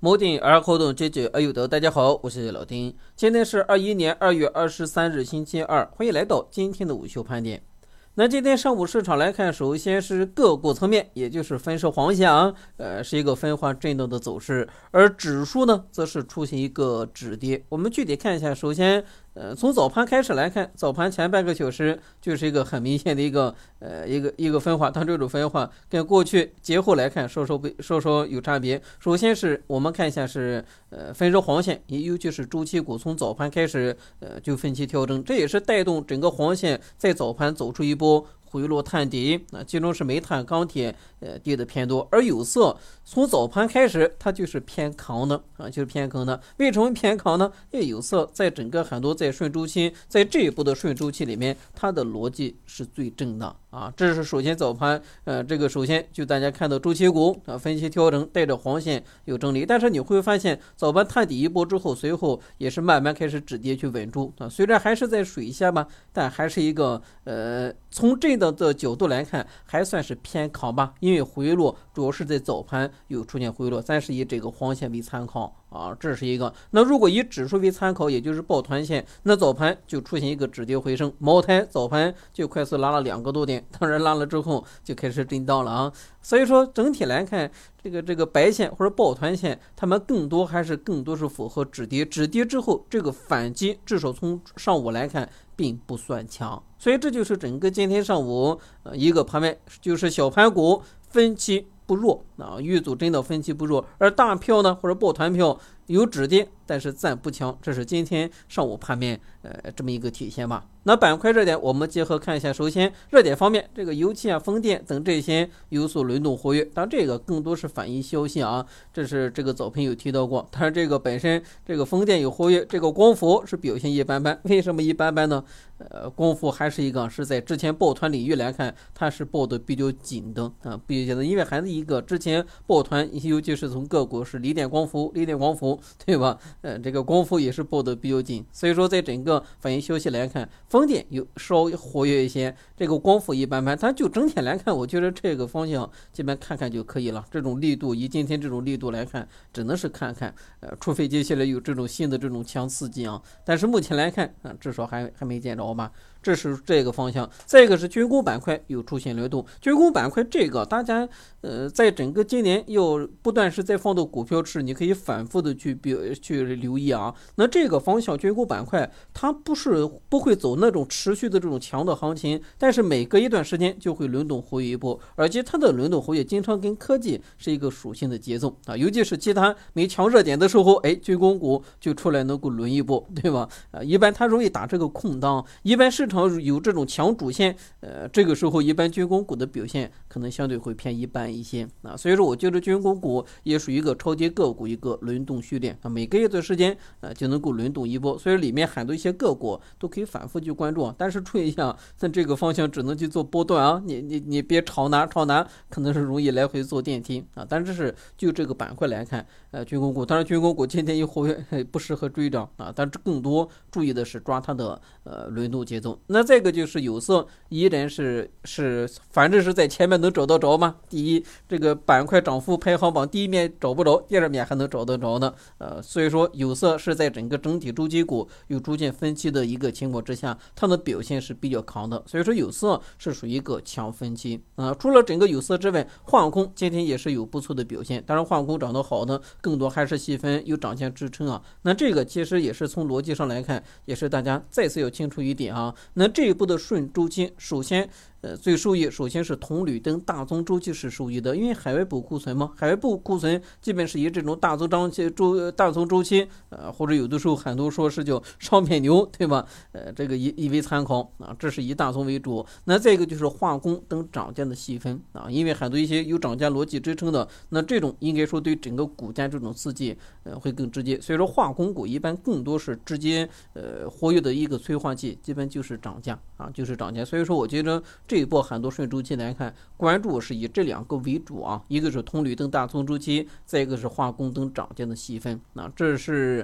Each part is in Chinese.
摩定而后动，解决而有德。大家好，我是老丁。今天是21年2月23日，星期二，欢迎来到今天的午休盘点。那今天上午市场来看，首先是个股层面，也就是分时黄线是一个分化震动的走势，而指数呢，则是出现一个止跌。我们具体看一下，首先从早盘开始来看，早盘前半个小时就是一个很明显的一个分化，它这种分化跟过去节后来看稍稍有差别。首先是我们看一下是分时黄线，尤其是周期股从早盘开始就分期调整，这也是带动整个黄线在早盘走出一波回落探底，其中是煤炭、钢铁跌的偏多，而有色从早盘开始它就是偏扛的就是偏扛的。为什么偏扛呢？因为有色在整个很多在顺周期，在这一波的顺周期里面，它的逻辑是最正的这是首先早盘这个首先就大家看到周期股分期调整带着黄线有整理，但是你会发现早盘探底一波之后，随后也是慢慢开始止跌去稳住虽然还是在水下吧，但还是一个从这的角度来看还算是偏扛吧，因为回落主要是在早盘有出现回落，咱是以这个黄线为参考这是一个。那如果以指数为参考，也就是抱团线，那早盘就出现一个止跌回升，茅台早盘就快速拉了2个多点，当然拉了之后就开始震荡了所以说整体来看，这个白线或者抱团线，它们更多是符合止跌之后这个反击，至少从上午来看并不算强。所以这就是整个今天上午一个盘面，就是小盘股分期不弱遇阻真的分期不弱，而大票呢或者抱团票有止跌，但是暂不强，这是今天上午盘面这么一个体现吧。那板块热点我们结合看一下，首先热点方面，这个油气风电等这些有所轮动活跃，当然这个更多是反映消息这是这个早盘有提到过。但是这个本身这个风电有活跃，这个光伏是表现一般般。为什么一般般呢？光伏还是一个是在之前抱团领域来看，它是抱的比较紧的比较紧的，因为还是一个之前抱团，尤其是从个股是锂电光伏对吧？这个光伏也是抱的比较紧，所以说在整个反映消息来看，风电有稍微活跃一些，这个光伏一般般。但就整体来看，我觉得这个方向基本看看就可以了。这种力度以今天这种力度来看，只能是看看除非接下来有这种新的这种强刺激但是目前来看至少还没见着吧。这是这个方向。再一个是军工板块有出现流动，军工板块这个大家在整个今年要不断是在放到股票池，你可以反复的去留意那这个方向军工板块它不会走那种持续的这种强的行情，但是每隔一段时间就会轮动活跃一波，而且它的轮动活跃经常跟科技是一个属性的节奏尤其是其他没强热点的时候，军工股就出来能够轮一波，对吧？一般它容易打这个空档，一般市场有这种强主线这个时候一般军工股的表现可能相对会偏一般一些所以说我觉得军工股也属于一个超跌个股一个轮动序列每个月的时间就能够轮动一波，所以里面很多一些个股都可以反复去关注但是注意一下，那这个方向只能去做波段你别超拿可能是容易来回做电梯但是这是就这个板块来看军工股，当然军工股今天一活跃不适合追涨但是更多注意的是抓它的轮动节奏。那这个就是有色依然是反正是在前面能找得着吗？第一，这个板块涨幅排行榜第一面找不着，第二面还能找得着呢所以说有色是在整个整体周期股有逐渐分期的一个情况之下，它的表现是比较强的，所以说有色是属于一个强分期除了整个有色之外，化工今天也是有不错的表现，当然化工涨得好的更多还是细分有涨价支撑那这个其实也是从逻辑上来看，也是大家再次要清楚一点那这一步的顺周期，首先最受益首先是铜铝等大宗周期是受益的，因为海外补库存嘛，海外补库存基本是以这种大宗周期或者有的时候很多说是叫商品牛，对吧？这个以为参考这是以大宗为主。那再一个就是化工等涨价的细分因为很多一些有涨价逻辑支撑的，那这种应该说对整个股价这种刺激会更直接，所以说化工股一般更多是直接活跃的一个催化剂，基本就是涨价就是涨价。所以说我觉得这一波很多顺周期来看，关注是以这2个为主一个是铜铝等大宗周期，再一个是化工等涨价的细分这是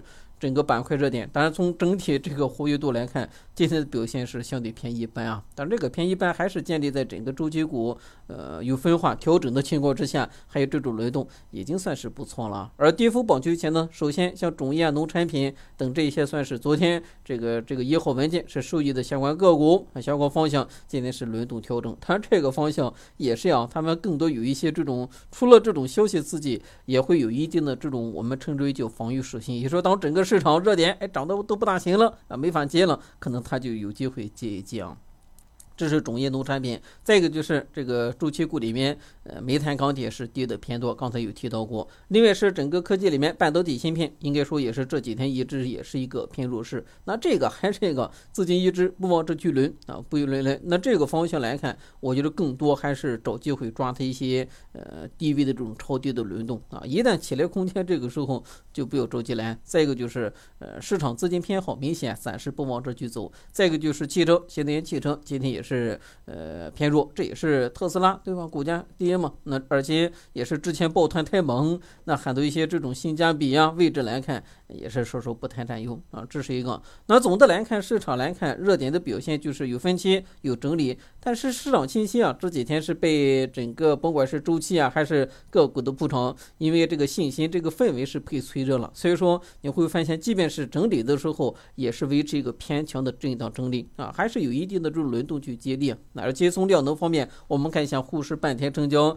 整个板块热点。当然从整体这个活跃度来看，今天的表现是相对偏一般啊。但这个偏一般还是建立在整个周期股有分化调整的情况之下，还有这种轮动，已经算是不错了。而跌幅榜区前呢，首先像种业、农产品等这些算是昨天这个1号文件是受益的相关个股相关方向，今天是轮动调整。它这个方向也是他们更多有一些这种除了这种消息刺激，也会有一定的这种我们称之为叫防御属性。也就是说，当整个市场热点涨得都不大行了没法接了，可能它就有机会接一接啊。这是种业农产品。再一个就是这个周期股里面，煤炭钢铁是跌的偏多，刚才有提到过。另外是整个科技里面，半导体芯片应该说也是这几天一直也是一个偏弱势。那这个还是一个资金一直不往这去轮不轮。那这个方向来看，我觉得更多还是找机会抓它一些低位的这种超跌的轮动一旦起来空间，这个时候就不要着急来。再一个就是市场资金偏好明显暂时不往这去走。再一个就是汽车，新能源汽车今天也是偏弱，这也是特斯拉对吧？股价跌嘛，那而且也是之前抱团太猛，那很多一些这种性价比位置来看也是说不太占优这是一个。那总的来看，市场来看热点的表现就是有分歧有整理，但是市场信息这几天是被整个甭管是周期还是个股的铺场，因为这个信心这个氛围是被催热了，所以说你会发现即便是整理的时候也是维持一个偏强的震荡整理还是有一定的这种轮动去接力。而且从量能方面，我们看一下沪市半天成交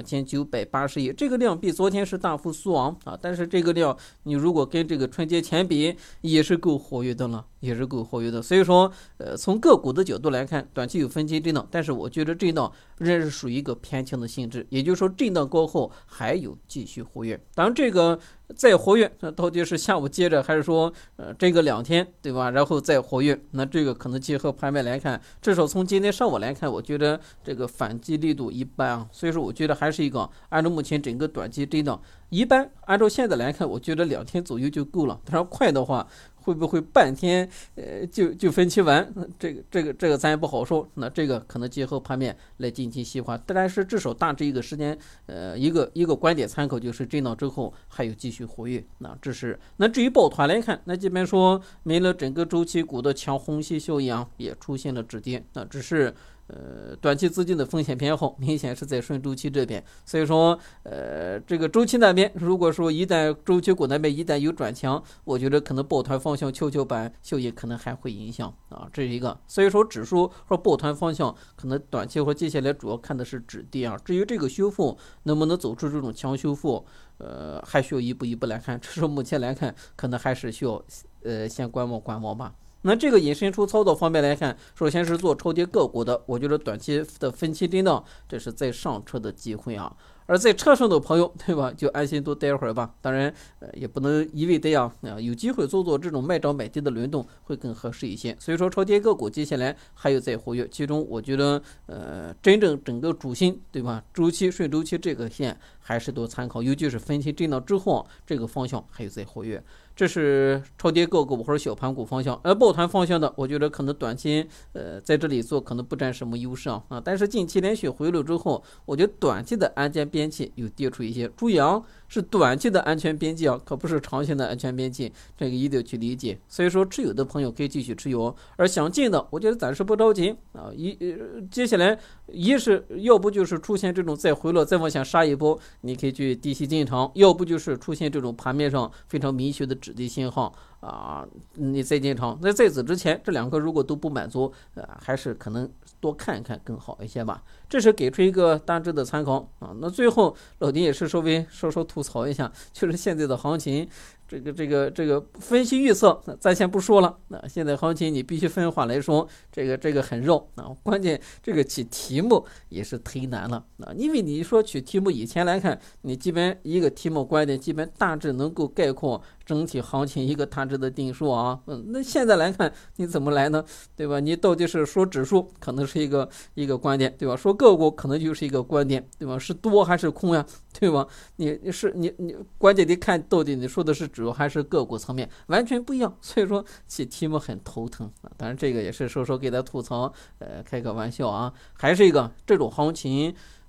2980亿，这个量比昨天是大幅缩昂但是这个量你如果跟这个春节前比，也是够活跃的了，也是够活跃的。所以说从个股的角度来看，短期有分歧震荡，但是我觉得震荡仍然是属于一个偏强的性质，也就是说震荡过后还有继续活跃。当然这个再活跃到底是下午接着还是说这个2天对吧，然后再活跃，那这个可能结合盘面来看，至少从今天上午来看，我觉得这个反击力度一般所以说我觉得还是一个按照目前整个短期震荡一般，按照现在来看，我觉得2天左右就够了。当然快的话会不会半天就分期完，这个咱也不好说，那这个可能结合盘面来进行细化。但是至少大致一个时间一个观点参考，就是震荡之后还有继续活跃。那至于抱团来看，那基本说没了整个周期股的强虹吸效应也出现了止跌，那只是短期资金的风险偏好明显是在顺周期这边，所以说这个周期那边如果说一旦周期股那边一旦有转强，我觉得可能抱团方向跷跷板效应可能还会影响这是一个。所以说指数或抱团方向可能短期或接下来主要看的是止跌至于这个修复能不能走出这种强修复还需要一步一步来看，至少目前来看可能还是需要先观望吧。那这个引申出操作方面来看，首先是做超跌个股的，我觉得短期的分期震荡，这是在上车的机会而在车上的朋友，对吧，就安心多待会儿吧。当然也不能一味这样有机会做这种卖涨买跌的轮动会更合适一些。所以说超跌个股接下来还有在活跃，其中我觉得真正整个主心对吧，周期顺周期这个线还是多参考，尤其是分期震荡之后这个方向还有在活跃。这是超跌个股或者小盘股方向。而抱团方向的，我觉得可能短期在这里做可能不占什么优势但是近期连续回落之后，我觉得短期的安全边际有跌出一些。注意是短期的安全边际可不是长线的安全边际，这个一定要去理解。所以说持有的朋友可以继续持有，而想进的我觉得暂时不着急接下来一是要不就是出现这种再回落再往下杀一波，你可以去低吸进场，要不就是出现这种盘面上非常明确的止跌信号你再进场。那在此之前这两个如果都不满足还是可能多看看更好一些吧。这是给出一个大致的参考那最后老丁也是稍微吐槽一下，就是现在的行情这个分析预测咱先不说了，现在行情你必须分化来说，这个很绕关键这个起题目也是忒难了因为你说取题目以前来看，你基本一个题目观点基本大致能够概括整体行情一个大致的定数那现在来看你怎么来呢，对吧？你到底是说指数可能是一个观点，对吧？说个股可能就是一个观点，对吧？是多还是空呀，对吧？你关键得看到底你说的是指数还是个股层面，完全不一样。所以说起题目很头疼当然这个也是说给他吐槽开个玩笑还是一个这种行情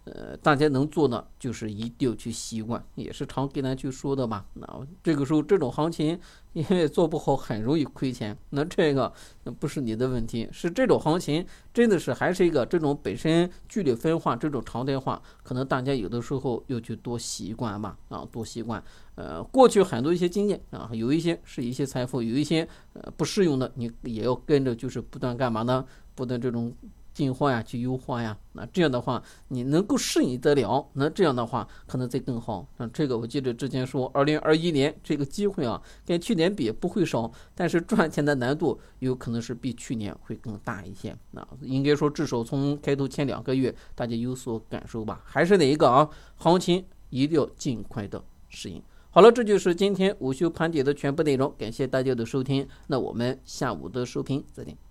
大家能做的就是一定要去习惯，也是常跟咱去说的嘛。那这个时候这种行情因为做不好很容易亏钱，那这个不是你的问题，是这种行情真的是还是一个这种本身剧烈分化这种常态化，可能大家有的时候要去多习惯吧，多习惯。过去很多一些经验有一些是一些财富，有一些不适用的，你也要跟着就是不断干嘛呢？不断这种进化呀，去优化呀，那这样的话你能够适应得了，那这样的话可能再更好。这个我记得之前说2021年这个机会跟去年比不会少，但是赚钱的难度有可能是比去年会更大一些。应该说至少从开头前2个月大家有所感受吧。还是哪一个行情一定要尽快的适应。好了，这就是今天午休盘点的全部内容，感谢大家的收听，那我们下午的收评再见。